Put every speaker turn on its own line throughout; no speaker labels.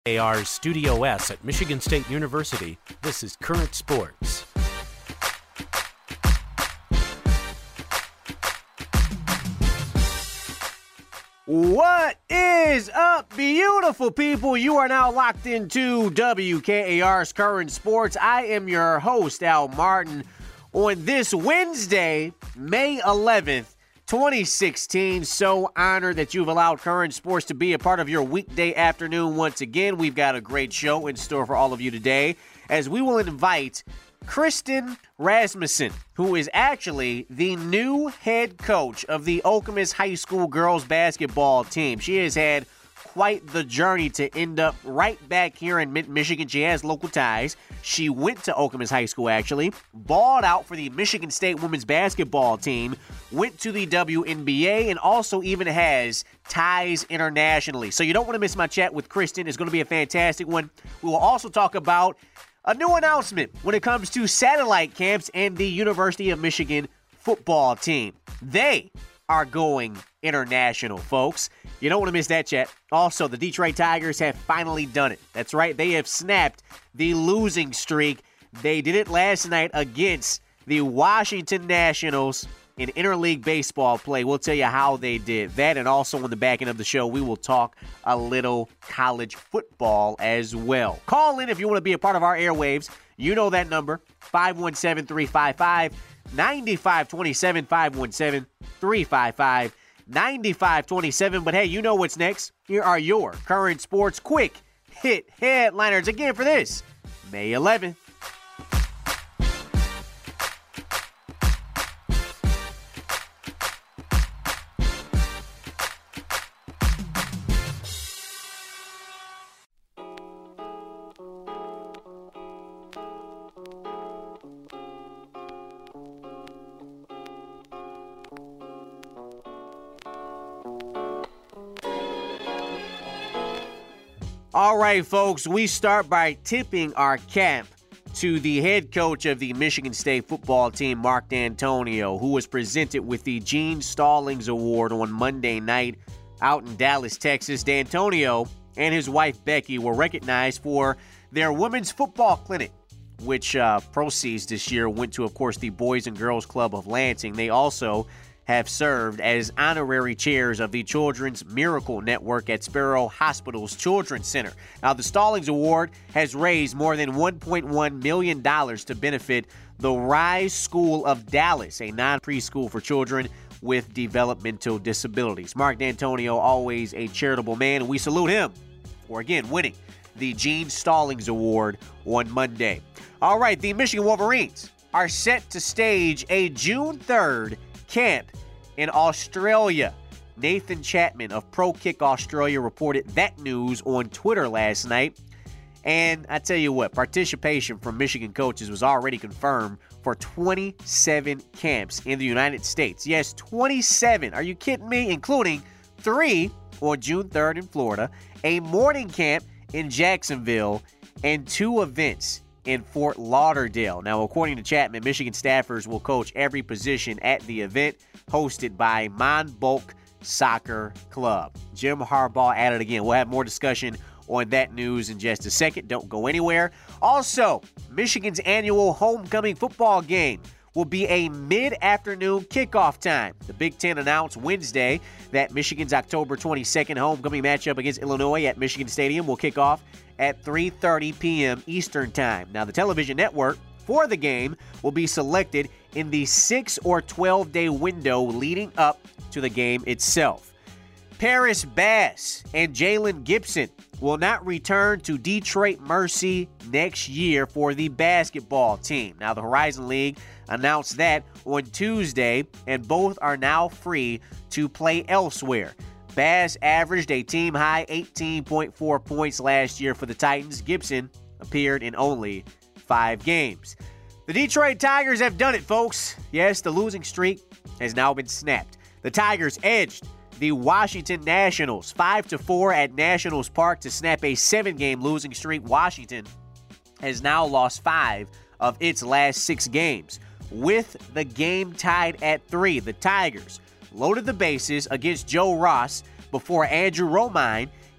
AR's Studio S at Michigan State University. This is Current Sports.
What is up, beautiful people? You are now locked into WKAR's Current Sports. I am your host, Al Martin. On this Wednesday, May 11th, 2016, so honored that you've allowed Current Sports to be a part of your weekday afternoon once again. We've got a great show in store for all of you today, as we will invite Kristen Rasmussen, who is actually the new head coach of the Okemos High School girls basketball team. She has had quite the journey to end up right back here in Michigan. She has local ties. She went to Okemos High School, actually, balled out for the Michigan State women's basketball team, went to the WNBA, and also even has ties internationally. So you don't want to miss my chat with Kristen. It's going to be a fantastic one. We will also talk about a new announcement when it comes to satellite camps and the University of Michigan football team. They are going international, folks. You don't want to miss that chat. Also, the Detroit Tigers have finally done it. That's right. They have snapped the losing streak. They did it last night against the Washington Nationals in interleague baseball play. We'll tell you how they did that, and also on the back end of the show, we will talk a little college football as well. Call in if you want to be a part of our airwaves. You know that number, 517-355-9527, 517-355-9527. But hey, you know what's next. Here are your Current Sports quick hit headliners again for this May 11th. All right, folks, we start by tipping our cap to the head coach of the Michigan State football team, Mark Dantonio, who was presented with the Gene Stallings Award on Monday night out in Dallas, Texas. Dantonio and his wife, Becky, were recognized for their women's football clinic, which proceeds this year went to, of course, the Boys and Girls Club of Lansing. They also have served as honorary chairs of the Children's Miracle Network at Sparrow Hospital's Children's Center. Now, the Stallings Award has raised more than $1.1 million to benefit the Rise School of Dallas, a non-preschool for children with developmental disabilities. Mark Dantonio, always a charitable man, and we salute him for, again, winning the Gene Stallings Award on Monday. All right, the Michigan Wolverines are set to stage a June 3rd camp in Australia. Nathan Chapman of Pro Kick Australia reported that news on Twitter last night. And I tell you what, participation from Michigan coaches was already confirmed for 27 camps in the United States. Yes, 27. Are you kidding me? Including 3 on June 3rd in Florida, a morning camp in Jacksonville, and 2 events in Fort Lauderdale. Now, according to Chapman, Michigan staffers will coach every position at the event hosted by Monbulk Soccer Club. Jim Harbaugh added again. We'll have more discussion on that news in just a second. Don't go anywhere. Also, Michigan's annual homecoming football game will be a mid-afternoon kickoff time. The Big Ten announced Wednesday that Michigan's October 22nd homecoming matchup against Illinois at Michigan Stadium will kick off at 3:30 p.m. Eastern Time. Now, the television network for the game will be selected in the 6 or 12-day window leading up to the game itself. Paris Bass and Jalen Gibson will not return to Detroit Mercy next year for the basketball team. Now, the Horizon League announced that on Tuesday, and both are now free to play elsewhere. Bass averaged a team-high 18.4 points last year for the Titans. Gibson appeared in only 5 games. The Detroit Tigers have done it, folks. Yes, the losing streak has now been snapped. The Tigers edged the Washington Nationals 5-4 at Nationals Park to snap a 7-game losing streak. Washington has now lost 5 of its last 6 games. With the game tied at 3, the Tigers loaded the bases against Joe Ross before Andrew Romine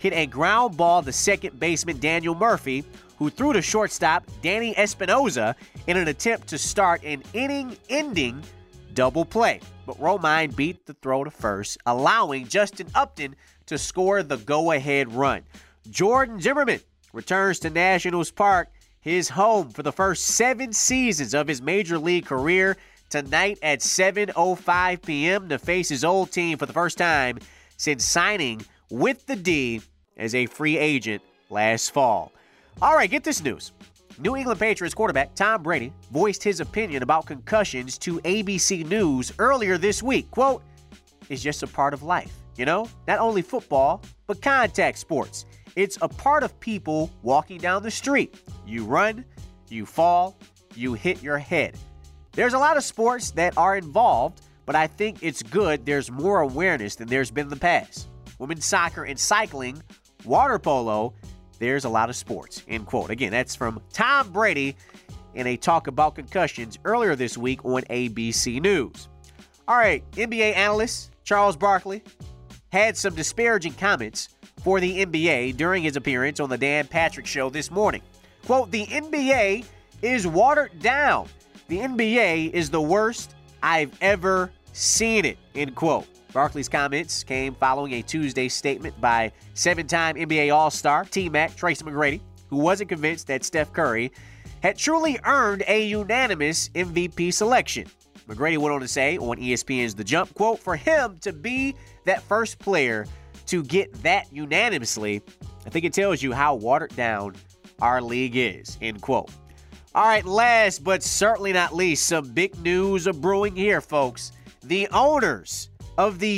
hit a ground ball to second baseman Daniel Murphy, who threw to shortstop Danny Espinoza in an attempt to start an inning-ending double play. But Romine beat the throw to first, allowing Justin Upton to score the go-ahead run. Jordan Zimmermann returns to Nationals Park, his home for the first 7 seasons of his major league career, tonight at 7:05 p.m. to face his old team for the first time since signing with the D as a free agent last fall. All right, get this news. New England Patriots quarterback Tom Brady voiced his opinion about concussions to ABC News earlier this week. Quote, "It's just a part of life, you know? Not only football, but contact sports. It's a part of people walking down the street. You run, you fall, you hit your head. There's a lot of sports that are involved, but I think it's good there's more awareness than there's been in the past. Women's soccer and cycling, water polo, there's a lot of sports," end quote. Again, that's from Tom Brady in a talk about concussions earlier this week on ABC News. All right, NBA analyst Charles Barkley had some disparaging comments for the NBA during his appearance on the Dan Patrick Show this morning. Quote, "The NBA is watered down. The NBA is the worst I've ever seen it," end quote. Barkley's comments came following a Tuesday statement by 7-time NBA All-Star T-Mac Tracy McGrady, who wasn't convinced that Steph Curry had truly earned a unanimous MVP selection. McGrady went on to say on ESPN's The Jump, quote, "For him to be that first player to get that unanimously, I think it tells you how watered down our league is," end quote. All right, last but certainly not least, some big news are brewing here, folks. The owners of the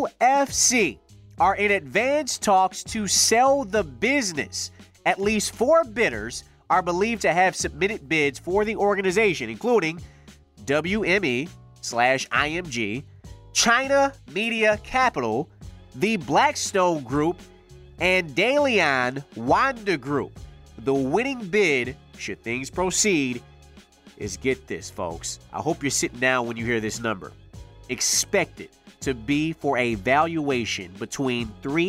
UFC are in advanced talks to sell the business. At least 4 bidders are believed to have submitted bids for the organization, including WME/IMG, China Media Capital, the Blackstone Group, and Dalian Wanda Group. The winning bid, should things proceed, is, get this, folks. I hope you're sitting down when you hear this number. Expected to be for a valuation between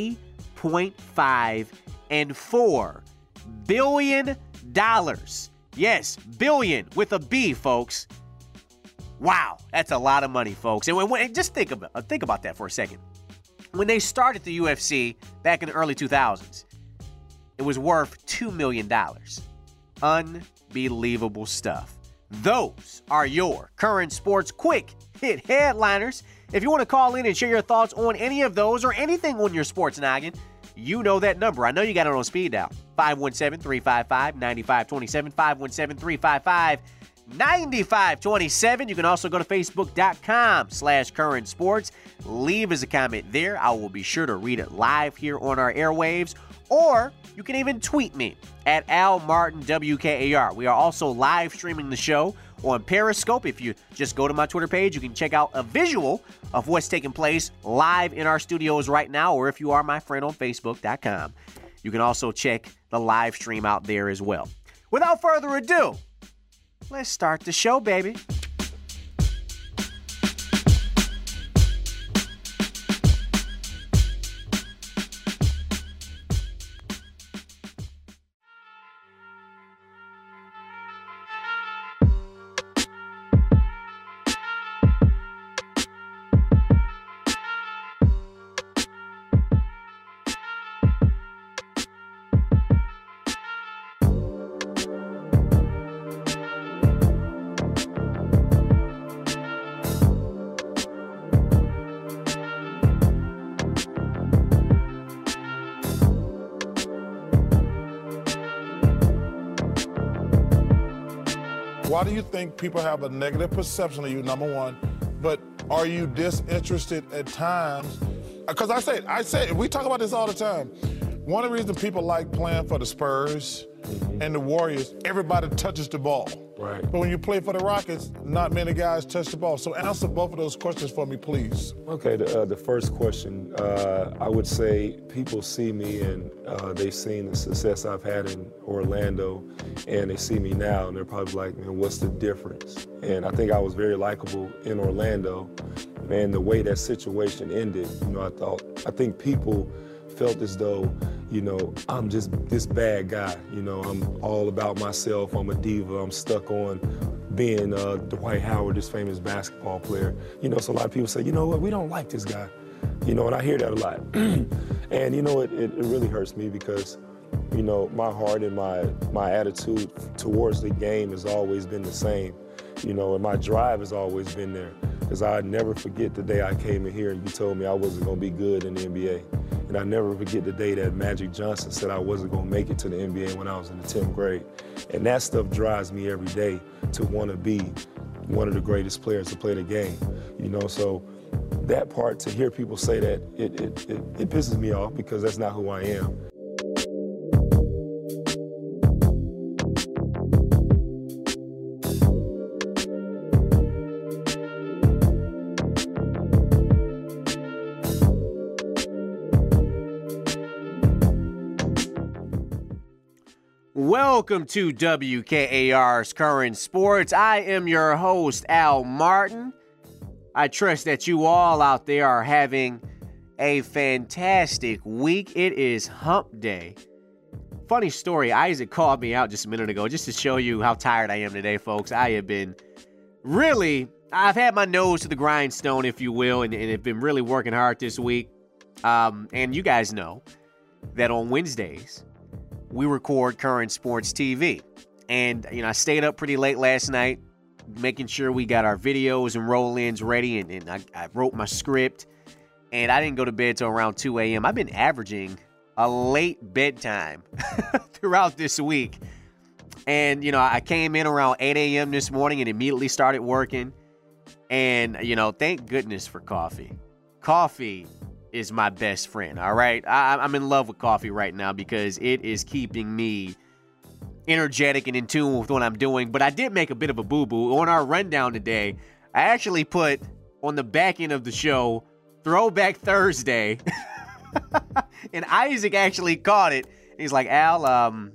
$3.5 and $4 billion. Yes, billion with a B, folks. Wow, that's a lot of money, folks. And just think about that for a second. When they started the UFC back in the early 2000s, it was worth $2 million. Unbelievable stuff. Those are your current sports quick hit headliners. If you want to call in and share your thoughts on any of those or anything on your sports noggin, you know that number. I know you got it on speed dial. 517-355-9527, 517-355-9527. You can also go to Facebook.com/Current Sports. Leave us a comment there. I will be sure to read it live here on our airwaves. Or you can even tweet me at AlMartinWKAR. We are also live streaming the show on Periscope. If you just go to my Twitter page, you can check out a visual of what's taking place live in our studios right now. Or if you are my friend on Facebook.com, you can also check the live stream out there as well. Without further ado, let's start the show, baby.
Why do you think people have a negative perception of you, number one? But are you disinterested at times? Because I say, we talk about this all the time. One of the reasons people like playing for the Spurs and the Warriors, everybody touches the ball.
Right.
But when you play for the Rockets, not many guys touch the ball. So answer both of those questions for me, please.
Okay, the first question, I would say people see me and they've seen the success I've had in Orlando, and they see me now and they're probably like, man, what's the difference? And I think I was very likable in Orlando, and the way that situation ended, I think people felt as though, I'm just this bad guy. I'm all about myself. I'm a diva. I'm stuck on being Dwight Howard, this famous basketball player. So a lot of people say, you know what, we don't like this guy. And I hear that a lot. And, it really hurts me because, my heart and my attitude towards the game has always been the same. And my drive has always been there. Because I'd never forget the day I came in here and you told me I wasn't going to be good in the NBA. And I never forget the day that Magic Johnson said I wasn't going to make it to the NBA when I was in the 10th grade. And that stuff drives me every day to want to be one of the greatest players to play the game. So that part, to hear people say that, it pisses me off because that's not who I am.
Welcome to WKAR's Current Sports. I am your host, Al Martin. I trust that you all out there are having a fantastic week. It is hump day. Funny story, Isaac called me out just a minute ago just to show you how tired I am today, folks. I've had my nose to the grindstone, if you will, and have been really working hard this week. And you guys know that on Wednesdays, we record Current Sports TV. And, I stayed up pretty late last night, making sure we got our videos and roll-ins ready, and I wrote my script, and I didn't go to bed till around 2 a.m. I've been averaging a late bedtime throughout this week. And, I came in around 8 a.m. this morning and immediately started working. And, thank goodness for coffee. Coffee is my best friend, all right? I'm in love with coffee right now because it is keeping me energetic and in tune with what I'm doing. But I did make a bit of a boo-boo. On our rundown today, I actually put on the back end of the show, Throwback Thursday. And Isaac actually caught it. He's like, Al,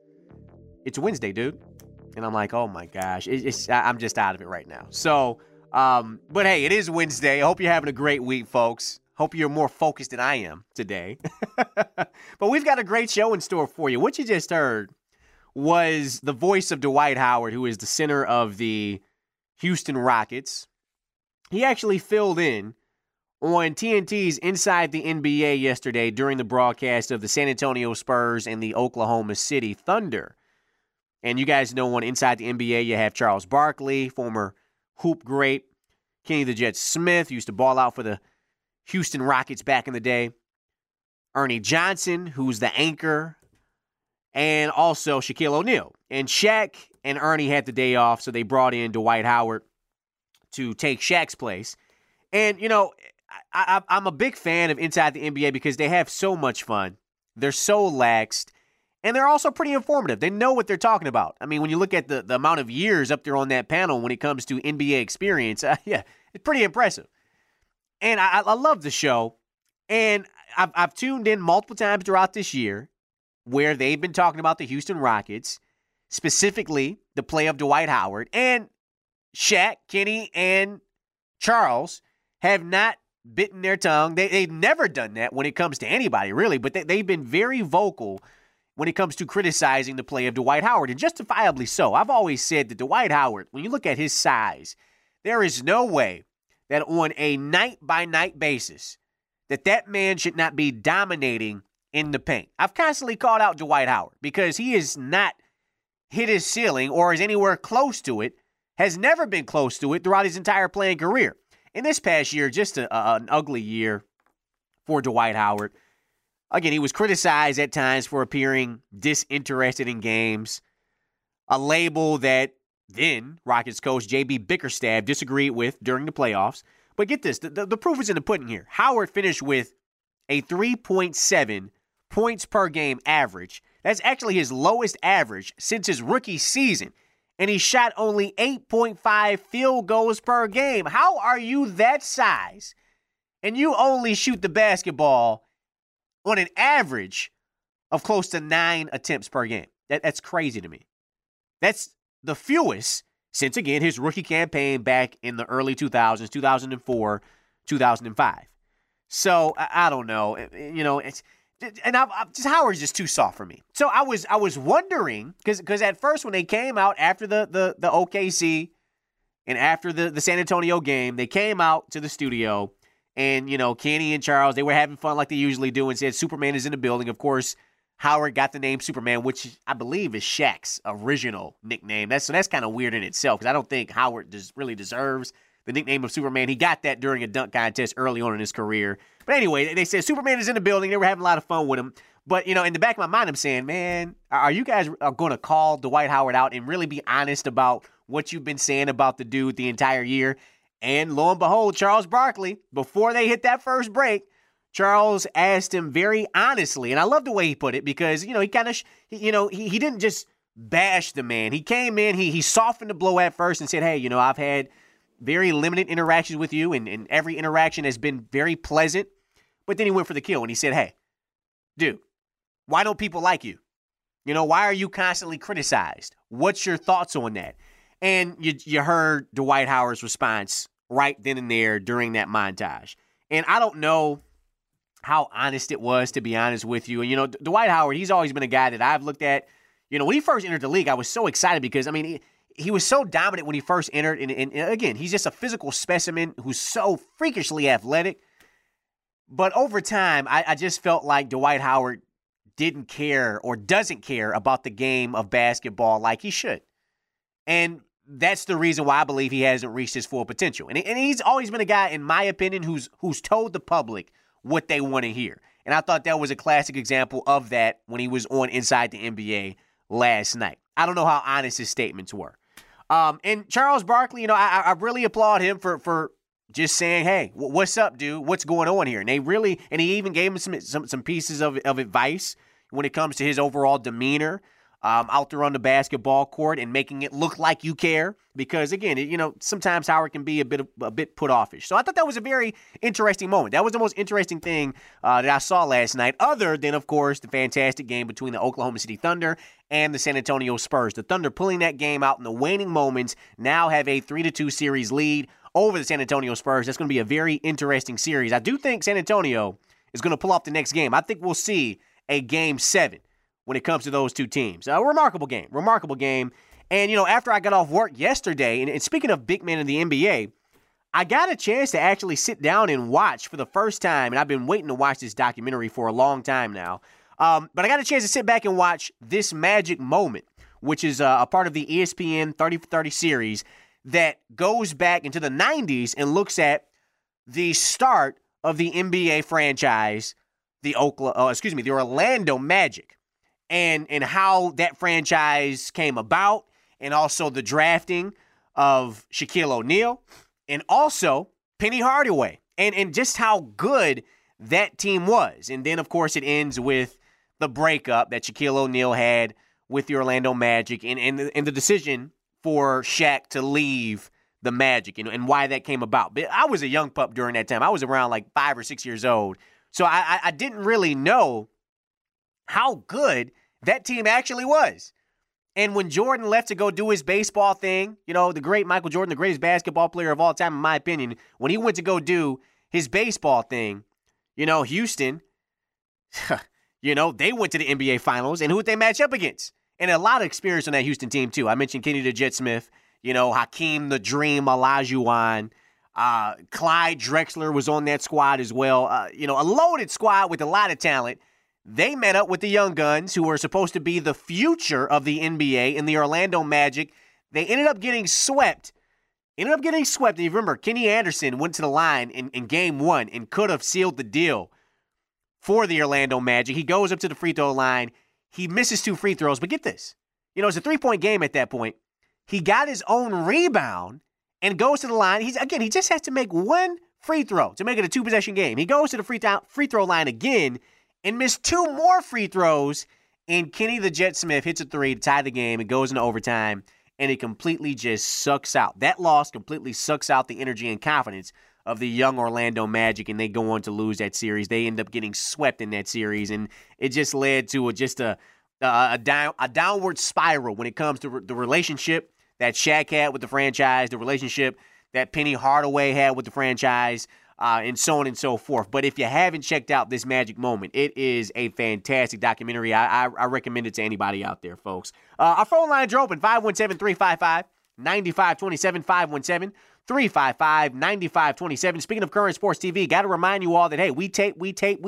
it's Wednesday, dude. And I'm like, oh my gosh, I'm just out of it right now. So, but hey, it is Wednesday. I hope you're having a great week, folks. Hope you're more focused than I am today. But we've got a great show in store for you. What you just heard was the voice of Dwight Howard, who is the center of the Houston Rockets. He actually filled in on TNT's Inside the NBA yesterday during the broadcast of the San Antonio Spurs and the Oklahoma City Thunder. And you guys know on Inside the NBA, you have Charles Barkley, former hoop great. Kenny the Jet Smith used to ball out for the Houston Rockets back in the day. Ernie Johnson, who's the anchor. And also Shaquille O'Neal. And Shaq and Ernie had the day off, so they brought in Dwight Howard to take Shaq's place. And, I'm a big fan of Inside the NBA because they have so much fun. They're so laxed. And they're also pretty informative. They know what they're talking about. I mean, when you look at the amount of years up there on that panel when it comes to NBA experience, it's pretty impressive. And I love the show. And I've tuned in multiple times throughout this year where they've been talking about the Houston Rockets, specifically the play of Dwight Howard. And Shaq, Kenny, and Charles have not bitten their tongue. They've never done that when it comes to anybody, really. But they've been very vocal when it comes to criticizing the play of Dwight Howard, and justifiably so. I've always said that Dwight Howard, when you look at his size, there is no way that on a night-by-night basis that man should not be dominating in the paint. I've constantly called out Dwight Howard because he has not hit his ceiling or is anywhere close to it, has never been close to it throughout his entire playing career. In this past year, just an ugly year for Dwight Howard. Again, he was criticized at times for appearing disinterested in games, a label that then Rockets coach J.B. Bickerstaff disagreed with during the playoffs. But get this, the proof is in the pudding here. Howard finished with a 3.7 points per game average. That's actually his lowest average since his rookie season. And he shot only 8.5 field goals per game. How are you that size and you only shoot the basketball on an average of close to 9 attempts per game? That's crazy to me. That's the fewest since, again, his rookie campaign back in the early 2000s, 2004, 2005. So, I don't know. And just Howard's just too soft for me. So I was wondering, because at first when they came out after the OKC and after the San Antonio game, they came out to the studio and, Kenny and Charles, they were having fun like they usually do and said Superman is in the building. Of course, Howard got the name Superman, which I believe is Shaq's original nickname. That's kind of weird in itself because I don't think Howard really deserves the nickname of Superman. He got that during a dunk contest early on in his career. But anyway, they said Superman is in the building. They were having a lot of fun with him. But, in the back of my mind, I'm saying, man, are you guys going to call Dwight Howard out and really be honest about what you've been saying about the dude the entire year? And lo and behold, Charles Barkley, before they hit that first break, Charles asked him very honestly, and I love the way he put it because, he kind of, he didn't just bash the man. He came in, he softened the blow at first and said, hey, I've had very limited interactions with you, and every interaction has been very pleasant. But then he went for the kill, and he said, hey, dude, why don't people like you? Why are you constantly criticized? What's your thoughts on that? And you heard Dwight Howard's response right then and there during that montage. And I don't know how honest it was, to be honest with you. And, Dwight Howard, he's always been a guy that I've looked at. When he first entered the league, I was so excited because, he was so dominant when he first entered. And again, he's just a physical specimen who's so freakishly athletic. But over time, I just felt like Dwight Howard didn't care or doesn't care about the game of basketball like he should. And that's the reason why I believe he hasn't reached his full potential. And he's always been a guy, in my opinion, who's told the public what they want to hear. And I thought that was a classic example of that when he was on Inside the NBA last night. I don't know how honest his statements were. And Charles Barkley, I really applaud him for just saying, hey, what's up, dude? What's going on here? And he even gave him some pieces of advice when it comes to his overall demeanor out there on the basketball court and making it look like you care. Because, again, sometimes Howard can be a bit put offish. So I thought that was a very interesting moment. That was the most interesting thing that I saw last night, other than, of course, the fantastic game between the Oklahoma City Thunder and the San Antonio Spurs. The Thunder pulling that game out in the waning moments, now have a 3-2 series lead over the San Antonio Spurs. That's going to be a very interesting series. I do think San Antonio is going to pull off the next game. I think we'll see a Game 7 when it comes to those two teams. A remarkable game. And, after I got off work yesterday, and speaking of big men in the NBA, I got a chance to actually sit down and watch for the first time, and I've been waiting to watch this documentary for a long time now. But I got a chance to sit back and watch This Magic Moment, which is a part of the ESPN 30 for 30 series that goes back into the 90s and looks at the start of the NBA franchise, the Orlando Magic, and how that franchise came about, and also the drafting of Shaquille O'Neal, and also Penny Hardaway, and just how good that team was. And then, of course, it ends with the breakup that Shaquille O'Neal had with the Orlando Magic and the decision for Shaq to leave the Magic and why that came about. But I was a young pup during that time. I was around like 5 or 6 years old. So I didn't really know how good that team actually was. And when Jordan left to go do his baseball thing, the great Michael Jordan, the greatest basketball player of all time, in my opinion, when he went to go do his baseball thing, Houston, they went to the NBA Finals, and who would they match up against? And a lot of experience on that Houston team, too. I mentioned Kenny the Jet Smith, Hakeem the Dream Olajuwon, Clyde Drexler was on that squad as well. A loaded squad with a lot of talent. They met up with the young guns who were supposed to be the future of the NBA in the Orlando Magic. They ended up getting swept. And you remember, Kenny Anderson went to the line in Game 1 and could have sealed the deal for the Orlando Magic. He goes up to the free throw line. He misses 2 free throws. But get this. It's a 3-point game at that point. He got his own rebound and goes to the line. He just has to make 1 free throw to make it a 2-possession game. He goes to the free throw line again and missed 2 more free throws, and Kenny the Jet Smith hits a 3 to tie the game. It goes into overtime, and it completely just sucks out. That loss completely sucks out the energy and confidence of the young Orlando Magic, and they go on to lose that series. They end up getting swept in that series, and it just led to a downward spiral when it comes to the relationship that Shaq had with the franchise, the relationship that Penny Hardaway had with the franchise. and so on and so forth. But if you haven't checked out This Magic Moment, it is a fantastic documentary. I recommend it to anybody out there, folks. Our phone lines are open, 517-355-9527, 517-355-9527. Speaking of Current Sports TV, got to remind you all that, hey, we tape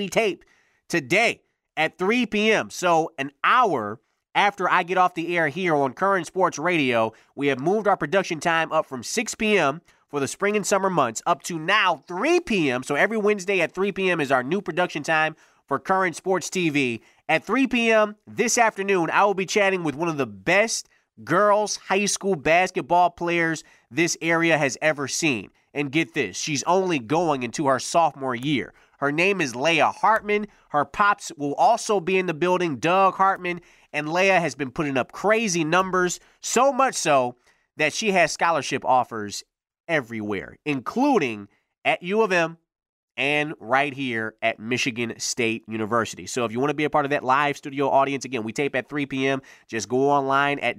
today at 3 p.m. So an hour after I get off the air here on Current Sports Radio, we have moved our production time up from 6 p.m. for the spring and summer months up to now 3 p.m. So every Wednesday at 3 p.m. is our new production time for Current Sports TV. At 3 p.m. this afternoon, I will be chatting with one of the best girls high school basketball players this area has ever seen. And get this, she's only going into her sophomore year. Her name is Leah Hartman. Her pops will also be in the building, Doug Hartman. And Leah has been putting up crazy numbers, so much so that she has scholarship offers everywhere, including at U of M and right here at Michigan State University. So if you want to be a part of that live studio audience, again, we tape at 3 p.m. Just go online at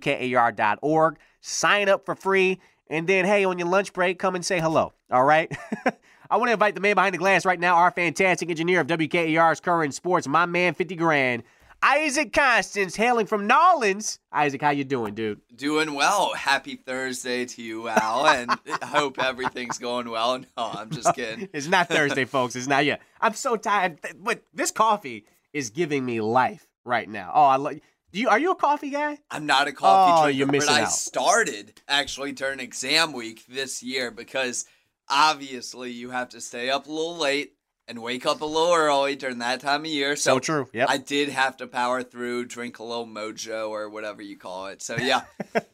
WKAR.org, sign up for free, and then, hey, on your lunch break, come and say hello, all right? I want to invite the man behind the glass right now, our fantastic engineer of WKAR's Current Sports, my man, 50 grand, Isaac Constance, hailing from Nolans. Isaac, how you doing, dude?
Doing well. Happy Thursday to you, Al, and I hope everything's going well. No, I'm just kidding.
It's not Thursday, folks. It's not yet. I'm so tired, but this coffee is giving me life right now. Oh, I love you. Are you a coffee guy?
I'm not a coffee drinker,
you're missing
but I
out.
started actually during exam week this year because obviously you have to stay up a little late and wake up a little early during that time of year.
So true. Yep.
I did have to power through, drink a little mojo or whatever you call it. So, yeah.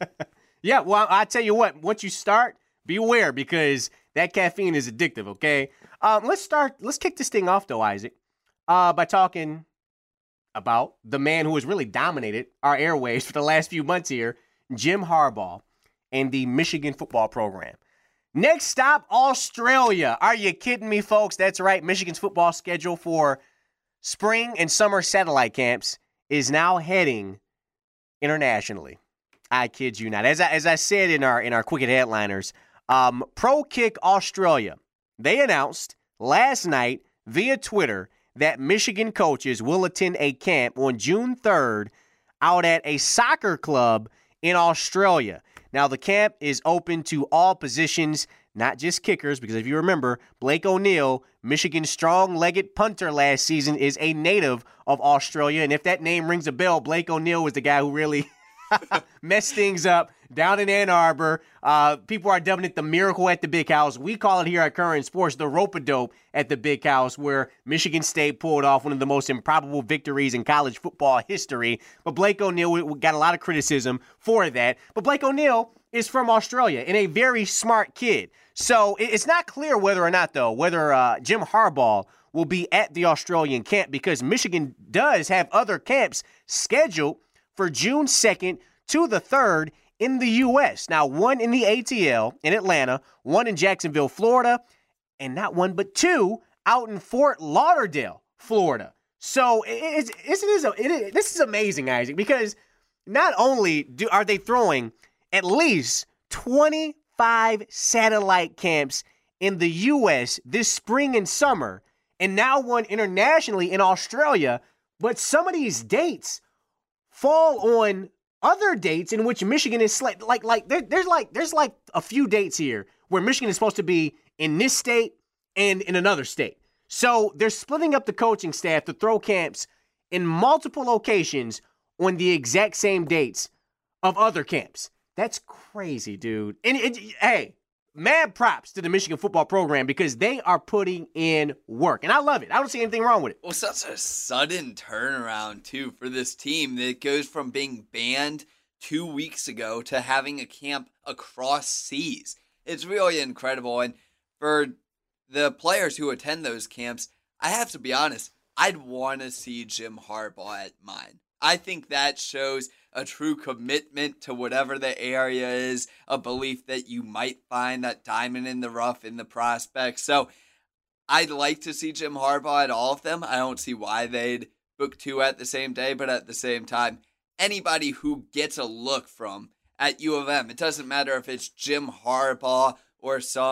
Yeah, well, I tell you what, once you start, beware because that caffeine is addictive, okay? Let's kick this thing off, though, Isaac, by talking about the man who has really dominated our airwaves for the last few months here, Jim Harbaugh and the Michigan football program. Next stop, Australia. Are you kidding me, folks? That's right. Michigan's football schedule for spring and summer satellite camps is now heading internationally. I kid you not. As I said in our Quick Hit headliners, Pro Kick Australia, they announced last night via Twitter that Michigan coaches will attend a camp on June 3rd out at a soccer club in Australia. Now, the camp is open to all positions, not just kickers, because if you remember, Blake O'Neill, Michigan's strong-legged punter last season, is a native of Australia. And if that name rings a bell, Blake O'Neill was the guy who really messed things up down in Ann Arbor. People are dubbing it the miracle at the Big House. We call it here at Current Sports the rope-a-dope at the Big House, where Michigan State pulled off one of the most improbable victories in college football history. But Blake O'Neill got a lot of criticism for that. But Blake O'Neill is from Australia and a very smart kid. So it's not clear whether or not, though, whether Jim Harbaugh will be at the Australian camp, because Michigan does have other camps scheduled for June 2nd to the 3rd in the U.S. Now, one in the ATL in Atlanta, one in Jacksonville, Florida, and not one but two out in Fort Lauderdale, Florida. So this is amazing, Isaac, because not only are they throwing at least 25 satellite camps in the U.S. this spring and summer, and now one internationally in Australia, but some of these dates fall on other dates in which Michigan is there's a few dates here where Michigan is supposed to be in this state and in another state. So they're splitting up the coaching staff to throw camps in multiple locations on the exact same dates of other camps. That's crazy, dude. And hey, mad props to the Michigan football program because they are putting in work. And I love it. I don't see anything wrong with it.
Well, such a sudden turnaround, too, for this team that goes from being banned 2 weeks ago to having a camp across seas. It's really incredible. And for the players who attend those camps, I have to be honest, I'd want to see Jim Harbaugh at mine. I think that shows a true commitment to whatever the area is, a belief that you might find that diamond in the rough in the prospects. So I'd like to see Jim Harbaugh at all of them. I don't see why they'd book two at the same day, but at the same time, anybody who gets a look from at U of M, it doesn't matter if it's Jim Harbaugh or some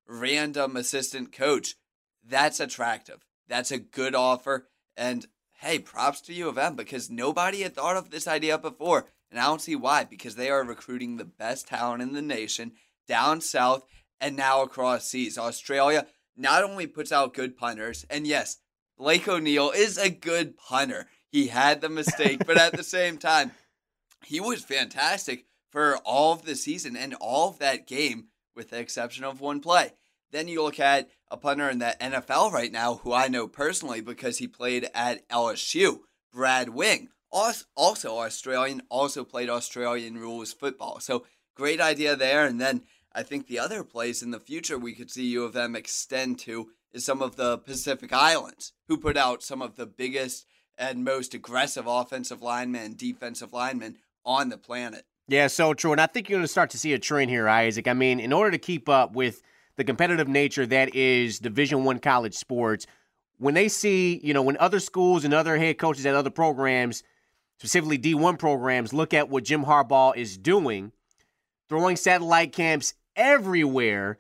random assistant coach. That's attractive. That's a good offer. And hey, props to U of M because nobody had thought of this idea before. And I don't see why, because they are recruiting the best talent in the nation down south and now across seas. Australia not only puts out good punters, and yes, Blake O'Neill is a good punter. He had the mistake, but at the same time, he was fantastic for all of the season and all of that game, with the exception of one play. Then you look at a punter in the NFL right now, who I know personally because he played at LSU, Brad Wing. Also Australian, also played Australian rules football. So great idea there. And then I think the other place in the future we could see U of M extend to is some of the Pacific Islands, who put out some of the biggest and most aggressive offensive linemen and defensive linemen on the planet.
Yeah, so true. And I think you're going to start to see a trend here, Isaac. I mean, in order to keep up with the competitive nature that is Division I college sports, when they see, when other schools and other head coaches at other programs, specifically D1 programs, look at what Jim Harbaugh is doing, throwing satellite camps everywhere,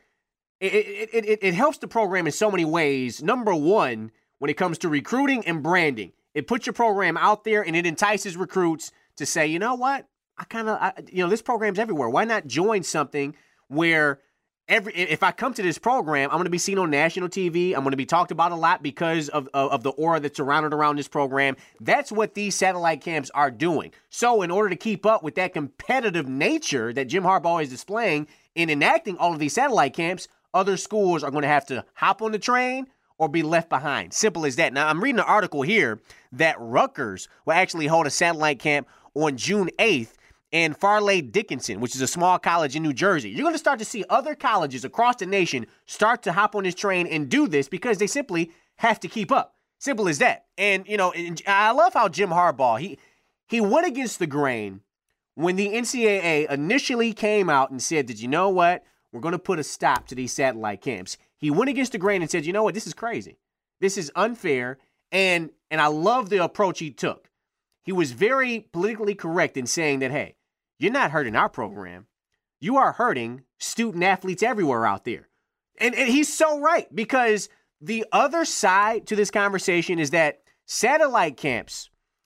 it helps the program in so many ways. Number one, when it comes to recruiting and branding, it puts your program out there and it entices recruits to say, you know what, this program's everywhere. Why not join something where if I come to this program, I'm going to be seen on national TV. I'm going to be talked about a lot because of the aura that's surrounded around this program. That's what these satellite camps are doing. So in order to keep up with that competitive nature that Jim Harbaugh is displaying in enacting all of these satellite camps, other schools are going to have to hop on the train or be left behind. Simple as that. Now, I'm reading an article here that Rutgers will actually hold a satellite camp on June 8th in Farley Dickinson, which is a small college in New Jersey. You're going to start to see other colleges across the nation start to hop on this train and do this because they simply have to keep up. Simple as that. And, I love how Jim Harbaugh, he went against the grain when the NCAA initially came out and said that, you know what, we're going to put a stop to these satellite camps. He went against the grain and said, you know what, this is crazy. This is unfair. And I love the approach he took. He was very politically correct in saying that, hey, you're not hurting our program. You are hurting student athletes everywhere out there. And he's so right, because the other side to this conversation is that satellite camps,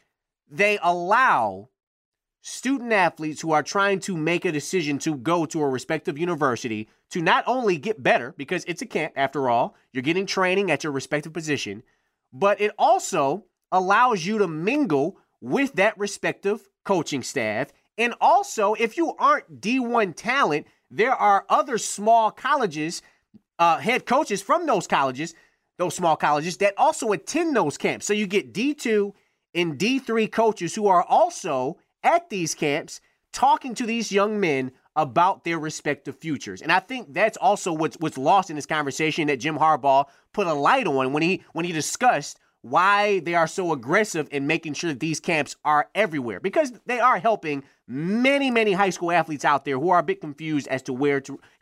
they allow student athletes who are trying to make a decision to go to a respective university to not only get better, because it's a camp after all, you're getting training at your respective position, but it also allows you to mingle with that respective coaching staff. And also, if you aren't D1 talent, there are other small colleges, head coaches from those colleges, those small colleges, that also attend those camps. So you get D2 and D3 coaches who are also at these camps talking to these young men about their respective futures. And I think that's also what's lost in this conversation that Jim Harbaugh put a light on when he discussed why they are so aggressive in making sure that these camps are everywhere, because they are helping many, many high school athletes out there who are a bit confused as to where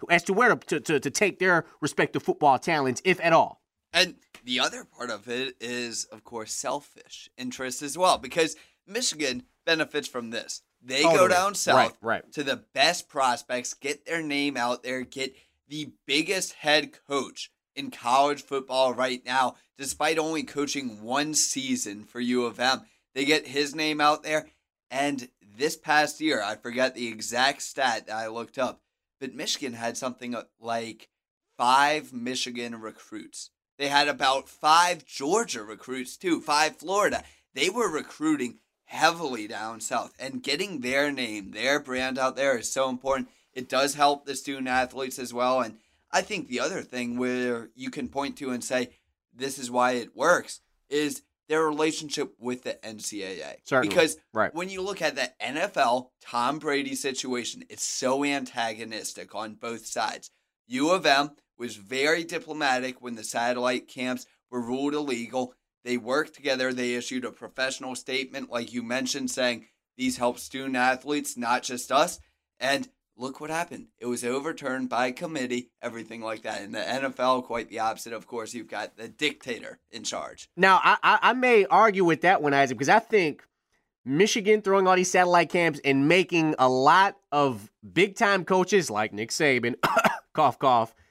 to take their respective football talents, if at all.
And the other part of it is, of course, selfish interest as well, because Michigan benefits from this. They go down south to the best prospects, get their name out there, get the biggest head coach in college football right now, despite only coaching one season for U of M. They get his name out there, and this past year, I forget the exact stat that I looked up, but Michigan had something like 5 Michigan recruits. They had about 5 Georgia recruits too, 5 Florida. They were recruiting heavily down south, and getting their name, their brand out there is so important. It does help the student athletes as well, and I think the other thing where you can point to and say, this is why it works, is their relationship with the NCAA.
Certainly.
Because when you look at the NFL Tom Brady situation, it's so antagonistic on both sides. U of M was very diplomatic when the satellite camps were ruled illegal. They worked together. They issued a professional statement, like you mentioned, saying these help student athletes, not just us. And look what happened. It was overturned by committee, everything like that. In the NFL, quite the opposite. Of course, you've got the dictator in charge.
Now, I may argue with that one, Isaac, because I think Michigan throwing all these satellite camps and making a lot of big-time coaches like Nick Saban, cough, cough,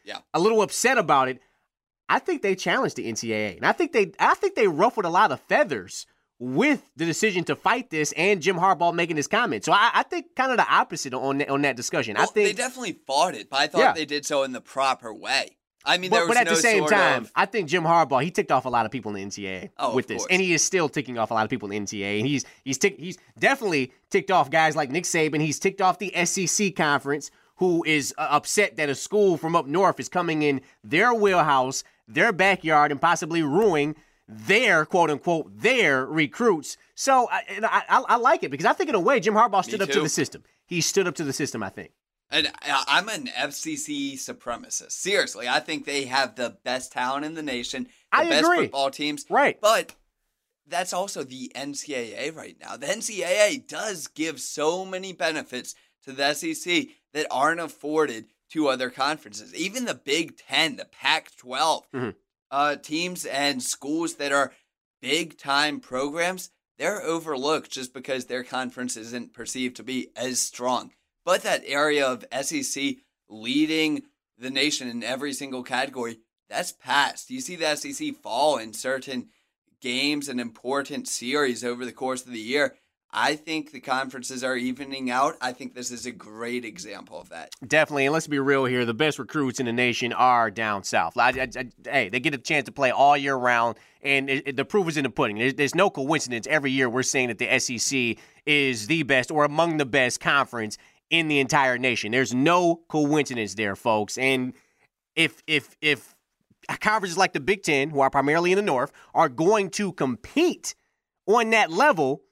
a little upset about it. I think they challenged the NCAA, and I think they ruffled a lot of feathers with the decision to fight this and Jim Harbaugh making this comment. So I think kind of the opposite on that discussion.
Well,
I think
they definitely fought it, but I thought they did so in the proper way. I mean,
but at the same time, I think Jim Harbaugh, he ticked off a lot of people in the NCAA with this, and he is still ticking off a lot of people in the NCAA. And he's definitely ticked off guys like Nick Saban. He's ticked off the SEC conference, who is upset that a school from up north is coming in their wheelhouse, their backyard, and possibly ruining their, quote unquote, their recruits. So I like it because I think in a way Jim Harbaugh stood up to the system. He stood up to the system, I think.
And I'm an FCC supremacist. Seriously, I think they have the best talent in the nation, the best football teams.
Right.
But that's also the NCAA right now. The NCAA does give so many benefits to the SEC that aren't afforded to other conferences. Even the Big Ten, the Pac-12, teams and schools that are big-time programs, they're overlooked just because their conference isn't perceived to be as strong. But that area of SEC leading the nation in every single category, that's past. You see the SEC fall in certain games and important series over the course of the year. I think the conferences are evening out. I think this is a great example of that.
Definitely, and let's be real here. The best recruits in the nation are down south. Hey, they get a chance to play all year round, and the proof is in the pudding. There's no coincidence. Every year we're saying that the SEC is the best or among the best conference in the entire nation. There's no coincidence there, folks. And if conferences like the Big Ten, who are primarily in the North, are going to compete on that level,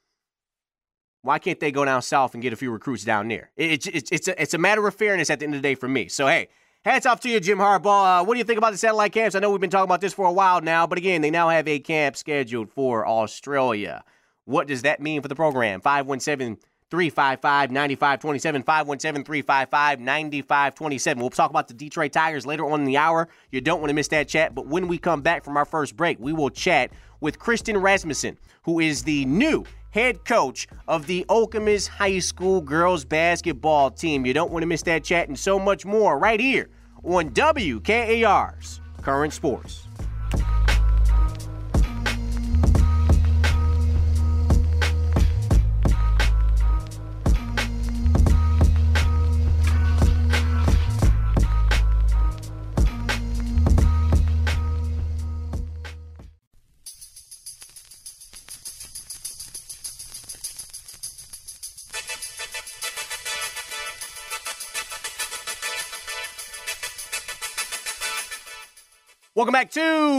why can't they go down south and get a few recruits down there? It's a matter of fairness at the end of the day for me. So, hey, hats off to you, Jim Harbaugh. What do you think about the satellite camps? I know we've been talking about this for a while now, but again, they now have a camp scheduled for Australia. What does that mean for the program? 517-355-9527, 517-355-9527. We'll talk about the Detroit Tigers later on in the hour. You don't want to miss that chat. But when we come back from our first break, we will chat with Kristen Rasmussen, who is the new head coach of the Okemos High School girls basketball team. You don't want to miss that chat and so much more right here on WKAR's Current Sports. Welcome back to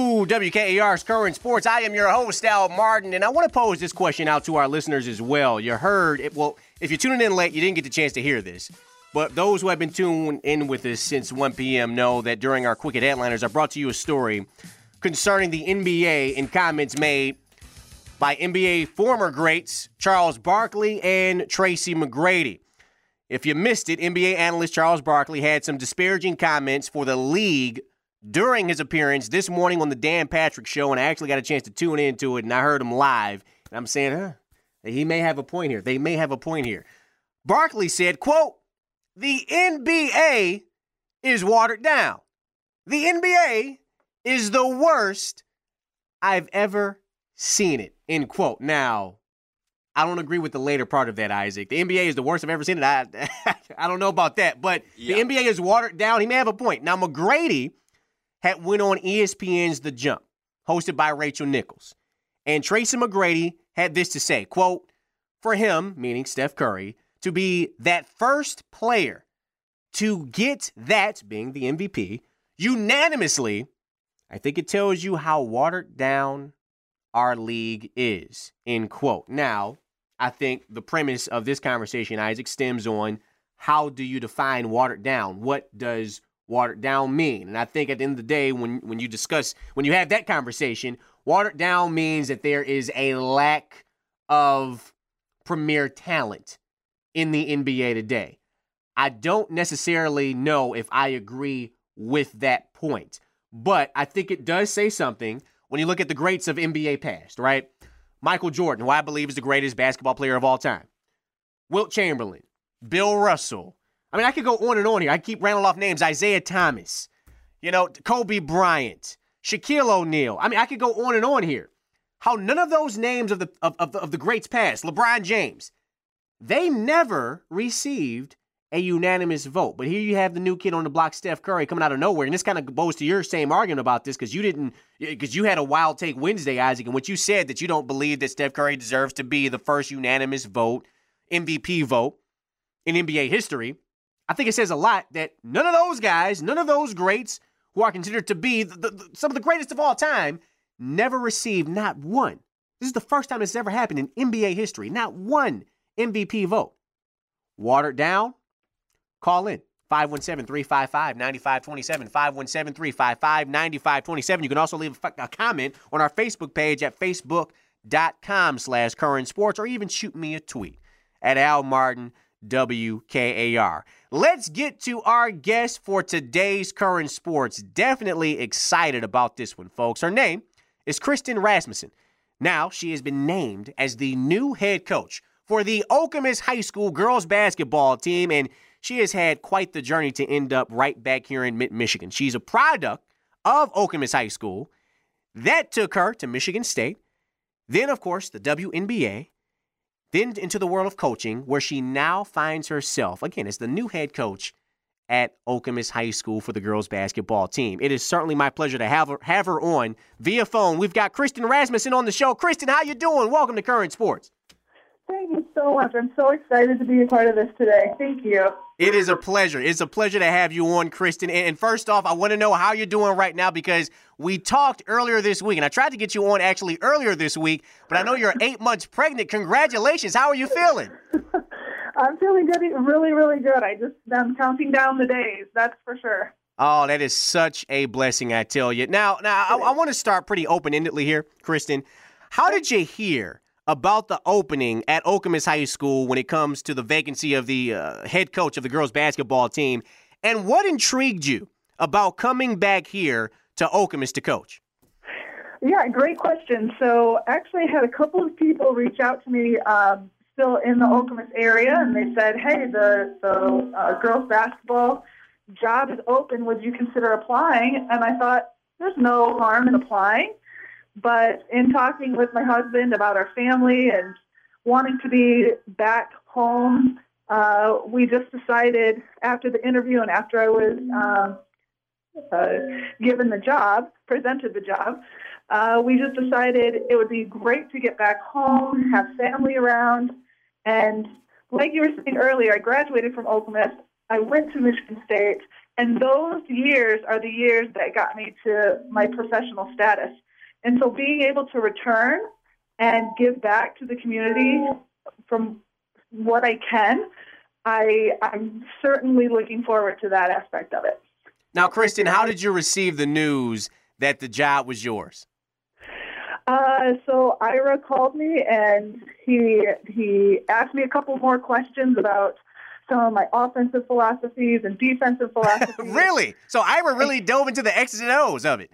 WKAR's Current Sports. I am your host, Al Martin, and I want to pose this question out to our listeners as well. You heard it. Well, if you're tuning in late, you didn't get the chance to hear this. But those who have been tuned in with us since 1 p.m. know that during our Quick Hit Headliners, I brought to you a story concerning the NBA and comments made by NBA former greats Charles Barkley and Tracy McGrady. If you missed it, NBA analyst Charles Barkley had some disparaging comments for the league during his appearance this morning on the Dan Patrick Show, and I actually got a chance to tune into it, and I heard him live, and I'm saying, he may have a point here. They may have a point here. Barkley said, quote, "The NBA is watered down. The NBA is the worst I've ever seen it," end quote. Now, I don't agree with the later part of that, Isaac. The NBA is the worst I've ever seen it. I don't know about that, but The NBA is watered down. He may have a point. Now, McGrady had went on ESPN's The Jump, hosted by Rachel Nichols. And Tracy McGrady had this to say, quote, "For him," meaning Steph Curry, "to be that first player to get that," being the MVP, "unanimously, I think it tells you how watered down our league is," end quote. Now, I think the premise of this conversation, Isaac, stems on how do you define watered down? What does watered down mean? And I think at the end of the day, when you have that conversation, watered down means that there is a lack of premier talent in the NBA today. I don't necessarily know if I agree with that point, but I think it does say something when you look at the greats of NBA past, right? Michael Jordan, who I believe is the greatest basketball player of all time. Wilt Chamberlain, Bill Russell. I mean, I could go on and on here. I keep rattling off names. Isaiah Thomas. Kobe Bryant, Shaquille O'Neal. I mean, I could go on and on here. How none of those names of the greats past, LeBron James, they never received a unanimous vote. But here you have the new kid on the block, Steph Curry, coming out of nowhere. And this kind of goes to your same argument about this because you had a wild take Wednesday, Isaac, and what you said that you don't believe that Steph Curry deserves to be the first unanimous vote, MVP vote in NBA history. I think it says a lot that none of those guys, none of those greats who are considered to be some of the greatest of all time, never received not one. This is the first time it's ever happened in NBA history. Not one MVP vote. Watered down? Call in. 517-355-9527. 517-355-9527. You can also leave a comment on our Facebook page at facebook.com/current sports or even shoot me a tweet at Al Martin WKAR. Let's get to our guest for today's Current Sports. Definitely excited about this one, folks. Her name is Kristen Rasmussen. Now, she has been named as the new head coach for the Okemos High School girls basketball team, and she has had quite the journey to end up right back here in Michigan. She's a product of Okemos High School. That took her to Michigan State. Then, of course, the WNBA. Then into the world of coaching, where she now finds herself, again, as the new head coach at Okemos High School for the girls basketball team. It is certainly my pleasure to have her on via phone. We've got Kristen Rasmussen on the show. Kristen, how you doing? Welcome to Current Sports.
Thank you so much. I'm so excited to be a part of this today. Thank you.
It is a pleasure. It's a pleasure to have you on, Kristen. And first off, I want to know how you're doing right now because we talked earlier this week, and I tried to get you on actually earlier this week, but I know you're 8 months pregnant. Congratulations. How are you feeling?
I'm feeling good, really, really good. I'm counting down the days, that's for sure.
Oh, that is such a blessing, I tell you. Now I want to start pretty open-endedly here, Kristen. How did you hear about the opening at Okemos High School when it comes to the vacancy of the head coach of the girls basketball team? And what intrigued you about coming back here to Okemos to coach?
Yeah, great question. So actually I had a couple of people reach out to me still in the Okemos area, and they said, hey, the girls basketball job is open. Would you consider applying? And I thought, there's no harm in applying. But in talking with my husband about our family and wanting to be back home, we just decided after the interview and after I was presented the job, we just decided it would be great to get back home, have family around. And like you were saying earlier, I graduated from Okemos. I went to Michigan State, and those years are the years that got me to my professional status. And so being able to return and give back to the community from what I can, I'm certainly looking forward to that aspect of it.
Now, Kristen, how did you receive the news that the job was yours?
So Ira called me, and he asked me a couple more questions about some of my offensive philosophies and defensive philosophies.
Really? So Ira really dove into the X's and O's of it.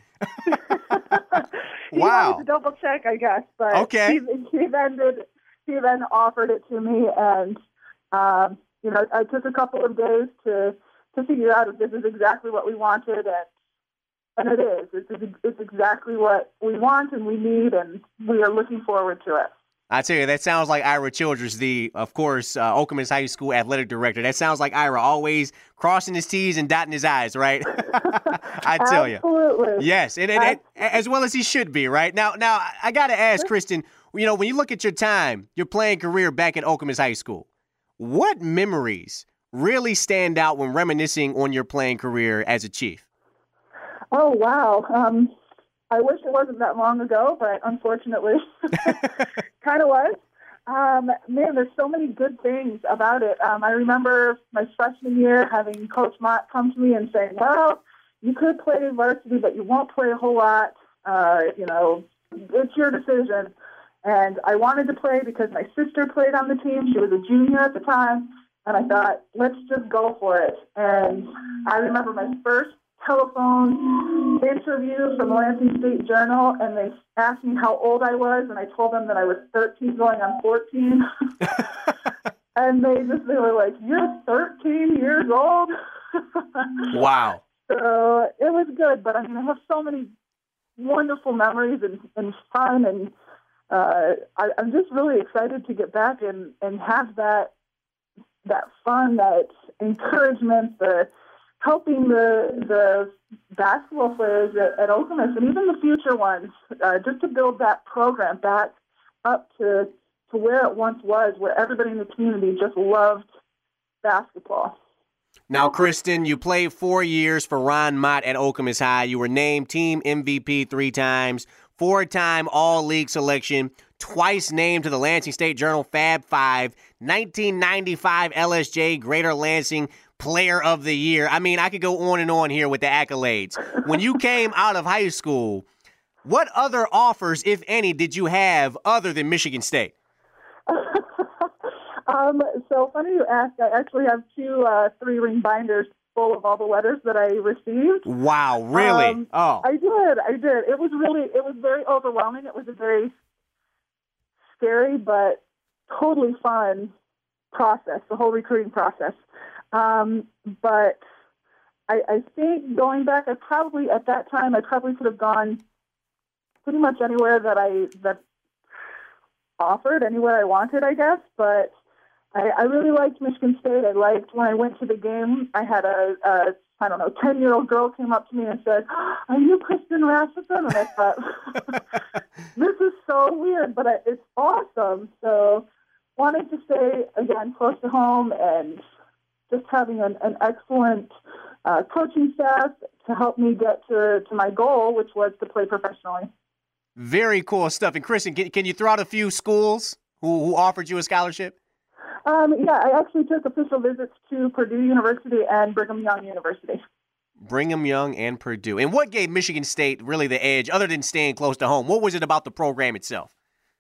He
Wow.
wanted to double check, I guess, but
okay.
he then offered it to me, and I took a couple of days to figure out if this is exactly what we wanted, and it is. It's exactly what we want and we need, and we are looking forward to it.
I tell you, that sounds like Ira Childress, the, of course, Okemos High School athletic director. That sounds like Ira always crossing his T's and dotting his I's, right? I tell you.
Absolutely.
Yes, and as well as he should be, right? Now, I got to ask, Kristen, when you look at your playing career back at Okemos High School, what memories really stand out when reminiscing on your playing career as a Chief?
Oh, wow. I wish it wasn't that long ago, but unfortunately, kind of was. Man, there's so many good things about it. I remember my freshman year having Coach Mott come to me and saying, well, you could play varsity, but you won't play a whole lot. It's your decision. And I wanted to play because my sister played on the team. She was a junior at the time. And I thought, let's just go for it. And I remember my first telephone interview from the Lansing State Journal, and they asked me how old I was, and I told them that I was 13 going on 14. And they were like, you're 13 years old?
Wow.
So it was good, but I mean, I have so many wonderful memories and fun, and I'm just really excited to get back and have that fun, that encouragement, the helping the basketball players at Okemos and even the future ones, just to build that program back up to where it once was, where everybody in the community just loved basketball.
Now, Kristen, you played 4 years for Ron Mott at Okemos High. You were named team MVP 3 times, 4-time All-League selection, twice named to the Lansing State Journal Fab Five, 1995 LSJ Greater Lansing Player of the Year. I mean, I could go on and on here with the accolades. When you came out of high school, what other offers, if any, did you have other than Michigan State?
So funny you ask. I actually have 2 3-ring binders full of all the letters that I received.
Wow, really?
I did. It was very overwhelming. It was a very scary but totally fun process, the whole recruiting process. But I think going back, at that time, I probably could have gone pretty much anywhere that offered, anywhere I wanted, I guess. But I really liked Michigan State. I liked when I went to the game, I had a 10-year-old girl came up to me and said, "Are you Kristen Rasmussen?" And I thought, this is so weird, but it's awesome. So wanted to stay, again, close to home and just having an excellent coaching staff to help me get to my goal, which was to play professionally.
Very cool stuff. And Kristen, can you throw out a few schools who offered you a scholarship?
Yeah, I actually took official visits to Purdue University and Brigham Young University.
Brigham Young and Purdue. And what gave Michigan State really the edge, other than staying close to home? What was it about the program itself?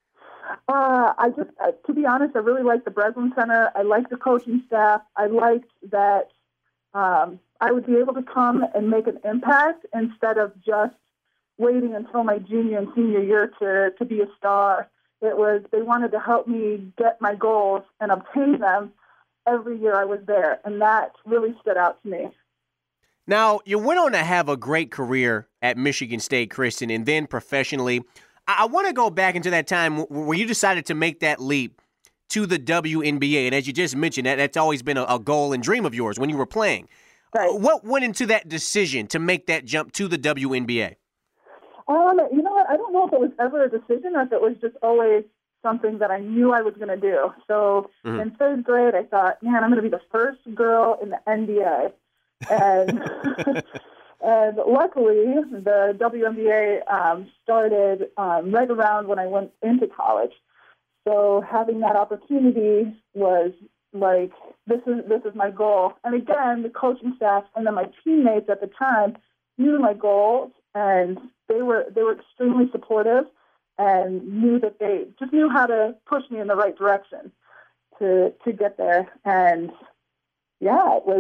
To be honest, I really liked the Breslin Center. I liked the coaching staff. I liked that I would be able to come and make an impact instead of just waiting until my junior and senior year to be a star. It was, they wanted to help me get my goals and obtain them every year I was there, and that really stood out to me. Now, you went on to have a great career at Michigan State, Kristen, and then professionally. I want to go back into that time where you decided to make that leap to the WNBA, and as you just mentioned, that's always been a goal and dream of yours when you were playing. Right. What went into that decision to make that jump to the WNBA? You know what? I don't know if it was ever a decision or if it was just always something that I knew I was going to do. So in 3rd grade, I thought, man, I'm going to be the first girl in the NBA. And and luckily, the WNBA started right around when I went into college. So having that opportunity was like, this is my goal. And again, the coaching staff and then my teammates at the time knew my goals, and they were extremely supportive and knew that they just knew how to push me in the right direction to get there. And yeah, it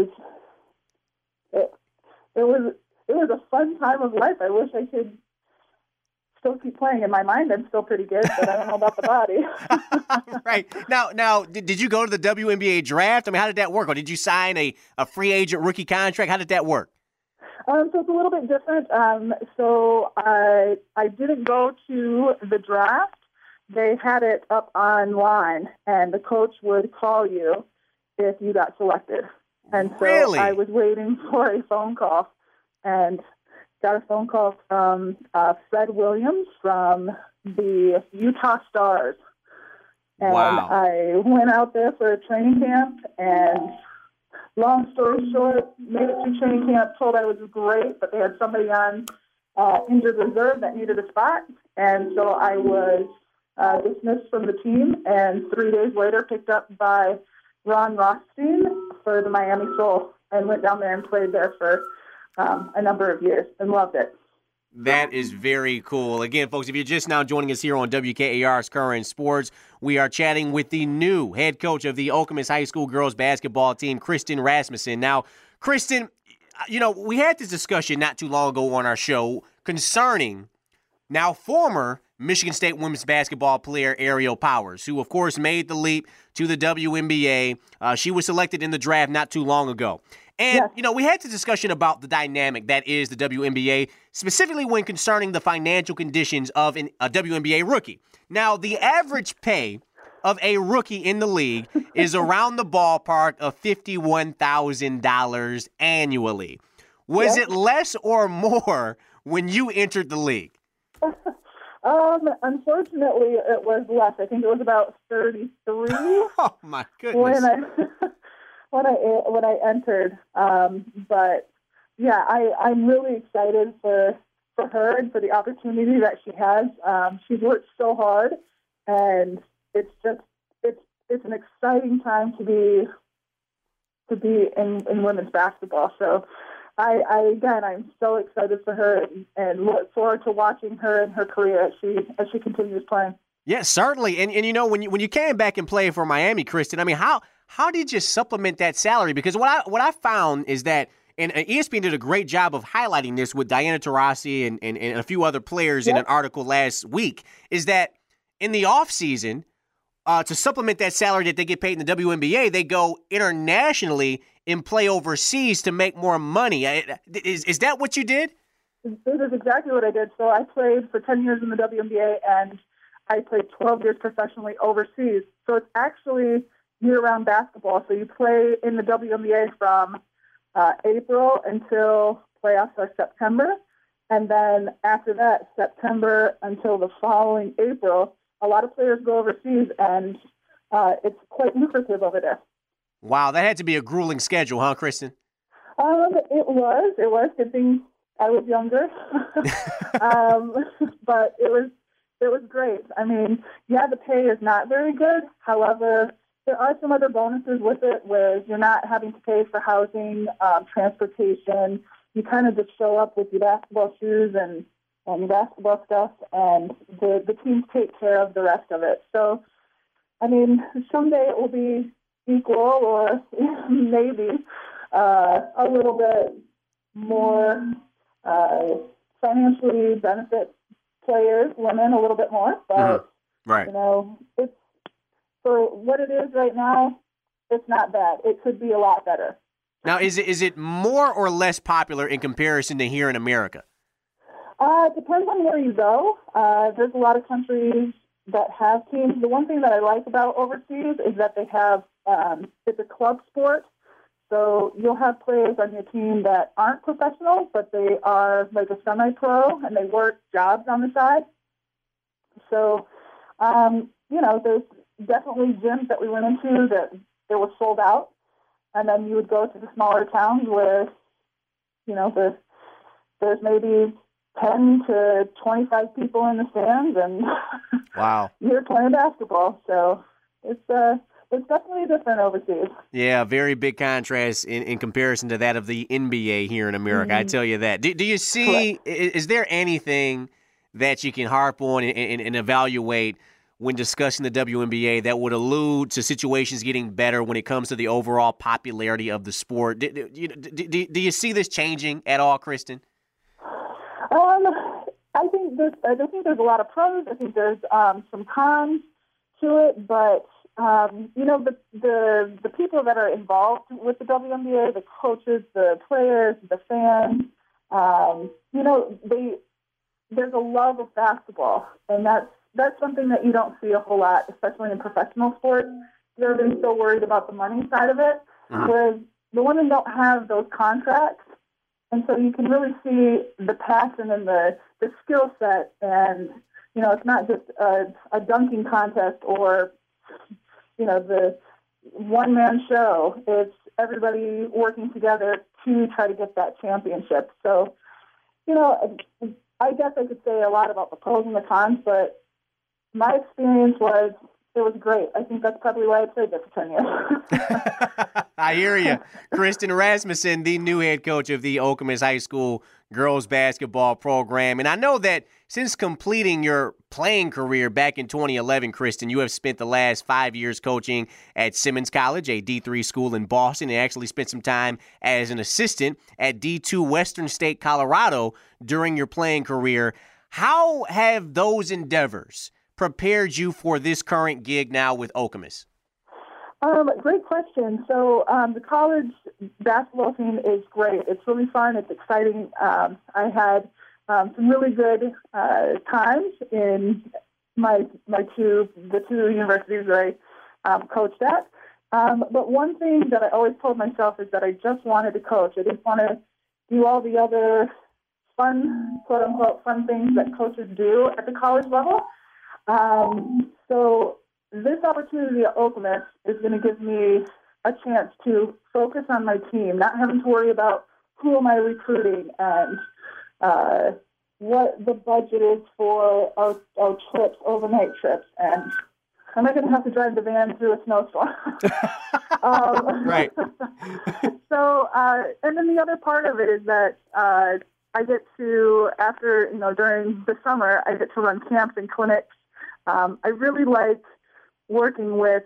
was a fun time of life. I wish I could still keep playing. In my mind, I'm still pretty good, but I don't know about the body. Right. Now, did you go to the WNBA draft? I mean, how did that work? Or did you sign a free agent rookie contract? How did that work?
So it's a little bit different. So I didn't go to the draft. They had it up online, and the coach would call you if you got selected. And so really? I was waiting for a phone call, and got a phone call from Fred Williams from the Utah Stars. And wow. I went out there for a training camp, and long story short, made it through training camp, told I was great, but they had somebody on injured reserve that needed a spot. And so I was dismissed from the team, and 3 days later picked up by Ron Rothstein for the Miami Soul, and went down there and played there for a number of years and loved it.
That is very cool. Again, folks, if you're just now joining us here on WKAR's Current Sports, we are chatting with the new head coach of the Okemos High School girls basketball team, Kristen Rasmussen. Now, Kristen, you know, we had this discussion not too long ago on our show concerning now former Michigan State women's basketball player Ariel Powers, who, of course, made the leap to the WNBA. She was selected in the draft not too long ago. And, we had the discussion about the dynamic that is the WNBA, specifically when concerning the financial conditions of a WNBA rookie. Now, the average pay of a rookie in the league is around the ballpark of $51,000 annually. Was it less or more when you entered the league?
Unfortunately, it was less. I think it was about 33.
Oh, my goodness.
When I entered, but yeah, I'm really excited for her and for the opportunity that she has. She's worked so hard, and it's an exciting time to be in women's basketball. So I'm so excited for her and look forward to watching her and her career as she continues playing.
Yeah, certainly. And when you came back and played for Miami, Kristen, I mean, how did you supplement that salary? Because what I found is that, and ESPN did a great job of highlighting this with Diana Taurasi and a few other players in an article last week, is that in the offseason, to supplement that salary that they get paid in the WNBA, they go internationally and play overseas to make more money. Is that what you did?
It is exactly what I did. So I played for 10 years in the WNBA, and I played 12 years professionally overseas. So it's actually year-round basketball. So you play in the WNBA from April until playoffs are September. And then after that, September until the following April, a lot of players go overseas, and it's quite lucrative over there.
Wow, that had to be a grueling schedule, huh, Kristen?
It was. Good thing I was younger. But it was great. I mean, the pay is not very good. However, there are some other bonuses with it where you're not having to pay for housing, transportation. You kind of just show up with your basketball shoes and your basketball stuff, and the teams take care of the rest of it. So, I mean, someday it will be equal or maybe a little bit more financially benefit players, women, a little bit more. But,
right.
It's for what it is right now, it's not bad. It could be a lot better.
Now, is it more or less popular in comparison to here in America?
It depends on where you go. There's a lot of countries that have teams. The one thing that I like about overseas is that they have it's a club sport. So you'll have players on your team that aren't professional, but they are like a semi-pro, and they work jobs on the side. So, there's definitely gyms that we went into that it was sold out. And then you would go to the smaller towns where, there's maybe 10 to 25 people in the stands, and
wow,
you're playing basketball. So it's definitely different overseas.
Yeah, very big contrast in comparison to that of the NBA here in America. I tell you that. Do you see, is there anything that you can harp on and evaluate when discussing the WNBA that would allude to situations getting better when it comes to the overall popularity of the sport? Do you see this changing at all, Kristen?
I think there's a lot of pros. I think there's some cons to it, but the people that are involved with the WNBA, the coaches, the players, the fans, there's a love of basketball, and that's something that you don't see a whole lot, especially in professional sports. Everybody's so worried about the money side of it, whereas the women don't have those contracts. And so you can really see the passion and the skill set. And, it's not just a dunking contest or, the one-man show. It's everybody working together to try to get that championship. So, I guess I could say a lot about the pros and the cons, but my experience was it was great. I think that's probably why I played there for 10 years.
I hear you. Kristen Rasmussen, the new head coach of the Okemos High School girls basketball program. And I know that since completing your playing career back in 2011, Kristen, you have spent the last 5 years coaching at Simmons College, a D3 school in Boston, and actually spent some time as an assistant at D2 Western State, Colorado during your playing career. How have those endeavors prepared you for this current gig now with Okemos?
Great question. So the college basketball team is great. It's really fun. It's exciting. I had some really good times in the two universities that I coached at. But one thing that I always told myself is that I just wanted to coach. I didn't want to do all the other fun, quote-unquote, fun things that coaches do at the college level. So this opportunity at Okemos is going to give me a chance to focus on my team, not having to worry about who am I recruiting and what the budget is for our trips, overnight trips, and am I going to have to drive the van through a snowstorm?
Right.
So, and then the other part of it is that I get to, after, during the summer, I get to run camps and clinics. I really like working with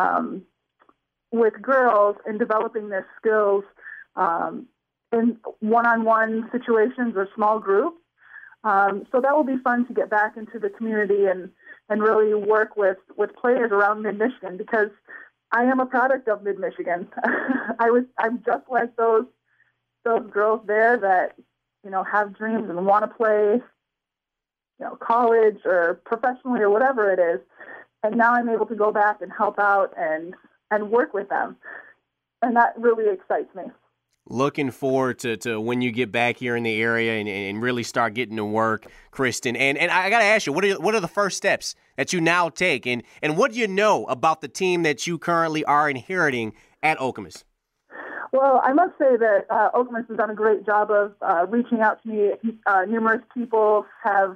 girls and developing their skills in one-on-one situations or small groups. So that will be fun to get back into the community and really work with players around Mid-Michigan, because I am a product of Mid-Michigan. I'm just like those girls there that, have dreams and want to play, college or professionally or whatever it is. And now I'm able to go back and help out and work with them. And that really excites me.
Looking forward to when you get back here in the area and really start getting to work, Kristen. And I got to ask you, what are the first steps that you now take? And what do you know about the team that you currently are inheriting at Okemos?
Well, I must say that Okemos has done a great job of reaching out to me. Numerous people have,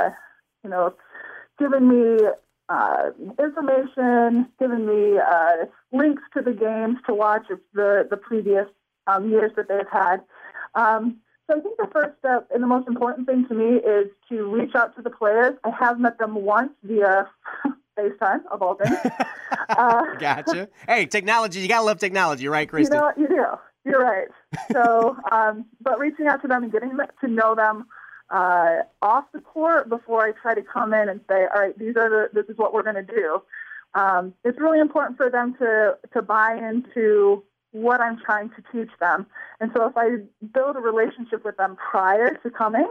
given me information, given me links to the games to watch of the previous years that they've had. So I think the first step and the most important thing to me is to reach out to the players. I have met them once via FaceTime, of all things.
Gotcha. Hey, technology, you got to love technology, right, Kristen?
You do. You're right. So, but reaching out to them and getting to know them off the court before I try to come in and say, all right, this is what we're going to do. It's really important for them to buy into what I'm trying to teach them. And so if I build a relationship with them prior to coming,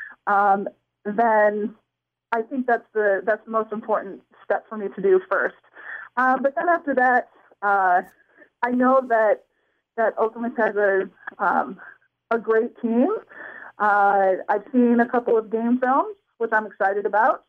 then I think that's the most important step for me to do first. But then after that, I know that Okemos has a great team. I've seen a couple of game films, which I'm excited about.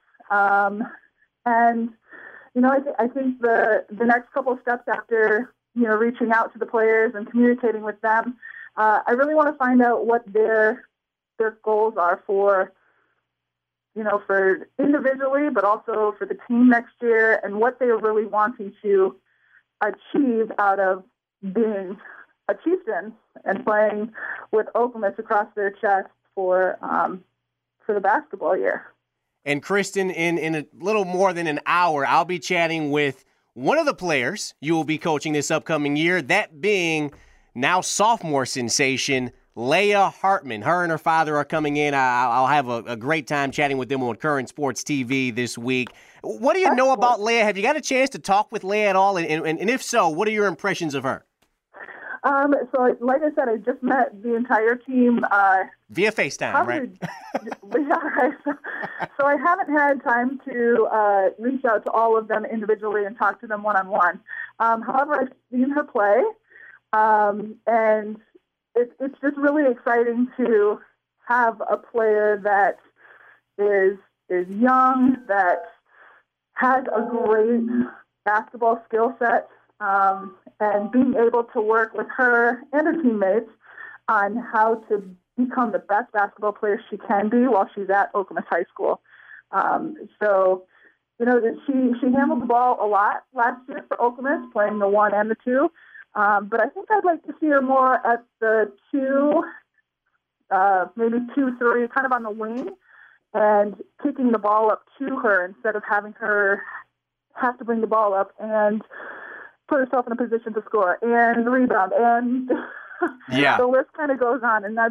And, I think the next couple of steps after reaching out to the players and communicating with them, I really want to find out what their goals are for individually, but also for the team next year, and what they're really wanting to achieve out of being a Chieftain and playing with Okemos across their chest for the basketball year.
And Kristen, in a little more than an hour, I'll be chatting with one of the players you will be coaching this upcoming year, that being now sophomore sensation, Leah Hartman. Her and her father are coming in. I'll have a great time chatting with them on Current Sports TV this week. What do you know about Leah? Have you got a chance to talk with Leah at all? And if so, what are your impressions of her?
So, like I said, I just met the entire team.
Via FaceTime, right?
Yeah, right. So I haven't had time to reach out to all of them individually and talk to them one-on-one. However, I've seen her play, and it's just really exciting to have a player that is young, that has a great basketball skill set, and being able to work with her and her teammates on how to become the best basketball player she can be while she's at Okemos High School. So, she handled the ball a lot last year for Okemos, playing the 1 and the 2. But I think I'd like to see her more at the 2, maybe 2-3, kind of on the wing, and kicking the ball up to her instead of having her have to bring the ball up and put herself in a position to score and rebound. And the list kind of goes on. And that's,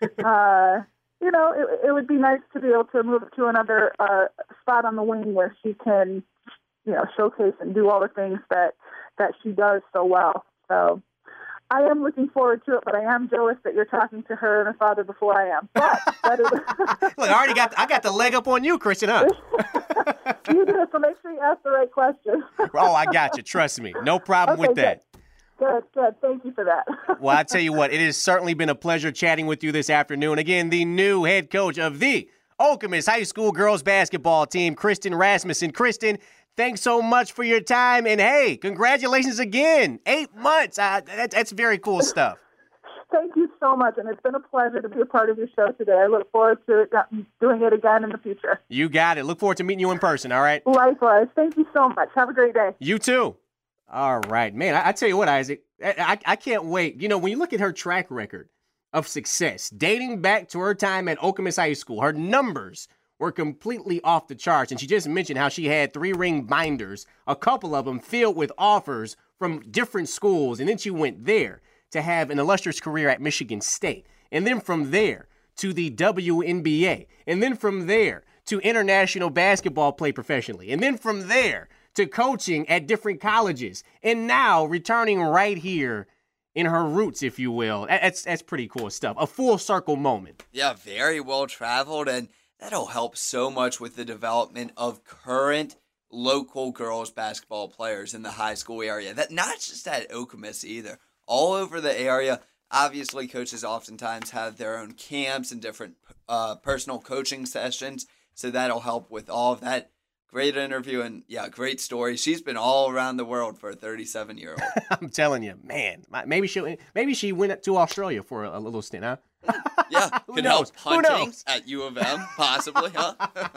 it would be nice to be able to move to another spot on the wing where she can, showcase and do all the things that she does so well. So I am looking forward to it, but I am jealous that you're talking to her and her father before I am. But that is
Look, I got the leg up on you, Kristen, huh?
You do, so make sure you ask the right question.
Oh, I got you. Trust me. No problem with that.
Good. Thank you for that.
Well, I tell you what, it has certainly been a pleasure chatting with you this afternoon. Again, the new head coach of the Okemos High School girls basketball team, Kristen Rasmussen. Kristen, thanks so much for your time. And, hey, congratulations again. 8 months. That's very cool stuff.
Thank you so much, and it's been a pleasure to be a part of your show today. I look forward to doing it again in the future.
You got it. Look forward to meeting you in person, all right?
Likewise. Thank you so much. Have a great day.
You too. All right. Man, I tell you what, Isaac, I can't wait. You know, when you look at her track record of success, dating back to her time at Okemos High School, her numbers were completely off the charts. And she just mentioned how she had 3-ring binders, a couple of them filled with offers from different schools. And then she went there to have an illustrious career at Michigan State. And then from there to the WNBA. And then from there to international basketball play professionally. And then from there to coaching at different colleges. And now returning right here in her roots, if you will. That's pretty cool stuff. A full circle moment.
Yeah, very well traveled, and that'll help so much with the development of current local girls basketball players in the high school area. That not just at Okemos either. All over the area. Obviously, coaches oftentimes have their own camps and different personal coaching sessions, so that'll help with all of that. Great interview and, yeah, great story. She's been all around the world for a 37-year-old.
I'm telling you, man. Maybe she went to Australia for a little stint, huh?
Yeah, could help hunting at U of M, possibly, huh?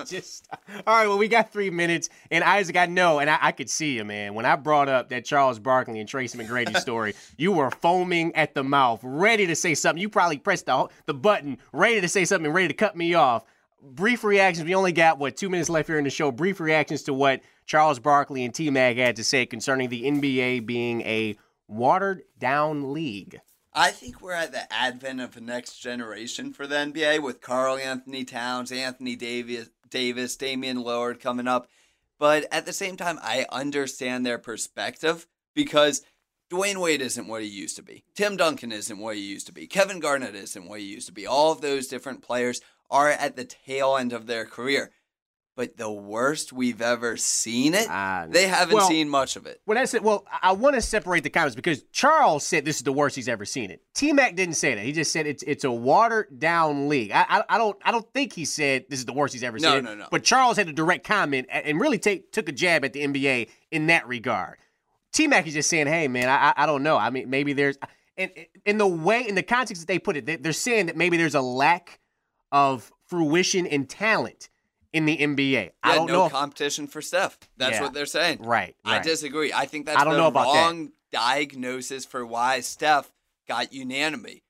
All right, well, we got 3 minutes. And Isaac, I know, and I could see you, man. When I brought up that Charles Barkley and Tracy McGrady story, you were foaming at the mouth, ready to say something. You probably pressed the button, ready to say something, ready to cut me off. Brief reactions. We only got, 2 minutes left here in the show. Brief reactions to what Charles Barkley and T-Mac had to say concerning the NBA being a watered-down league.
I think we're at the advent of a next generation for the NBA with Karl Anthony Towns, Anthony Davis, Damian Lillard coming up. But at the same time, I understand their perspective because Dwayne Wade isn't what he used to be. Tim Duncan isn't what he used to be. Kevin Garnett isn't what he used to be. All of those different players are at the tail end of their career. But the worst we've ever seen it, they haven't seen much of it.
Well, that's it. Well, I want to separate the comments because Charles said this is the worst he's ever seen it. T-Mac didn't say that. He just said it's a watered-down league. I don't think he said this is the worst he's ever seen it. No. But Charles had a direct comment and really took a jab at the NBA in that regard. T-Mac is just saying, hey, man, I don't know. I mean, maybe there's – in the context that they put it, they're saying that maybe there's a lack of fruition and talent in the NBA.
Yeah, I don't know. Competition for Steph. That's what they're saying.
Right.
I disagree. I think that's the wrong diagnosis for why Steph got unanimity.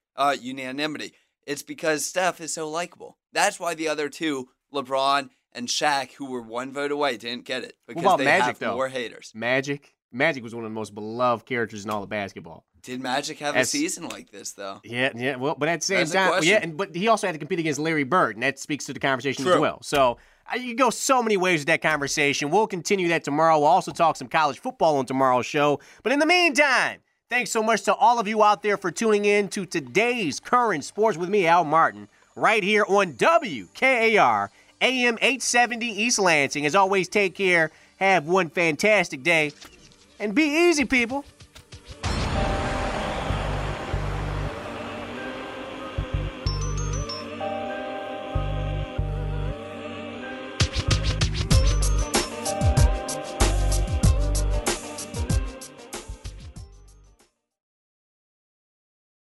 It's because Steph is so likable. That's why the other two, LeBron and Shaq, who were one vote away, didn't get it. Because they have more haters.
Magic was one of the most beloved characters in all of basketball.
Did Magic have a season like this, though?
Yeah. Well, but at the same time, but he also had to compete against Larry Bird, and that speaks to the conversation as well. So you go so many ways with that conversation. We'll continue that tomorrow. We'll also talk some college football on tomorrow's show. But in the meantime, thanks so much to all of you out there for tuning in to today's Current Sports with me, Al Martin, right here on WKAR, AM 870 East Lansing. As always, take care. Have one fantastic day. And be easy, people.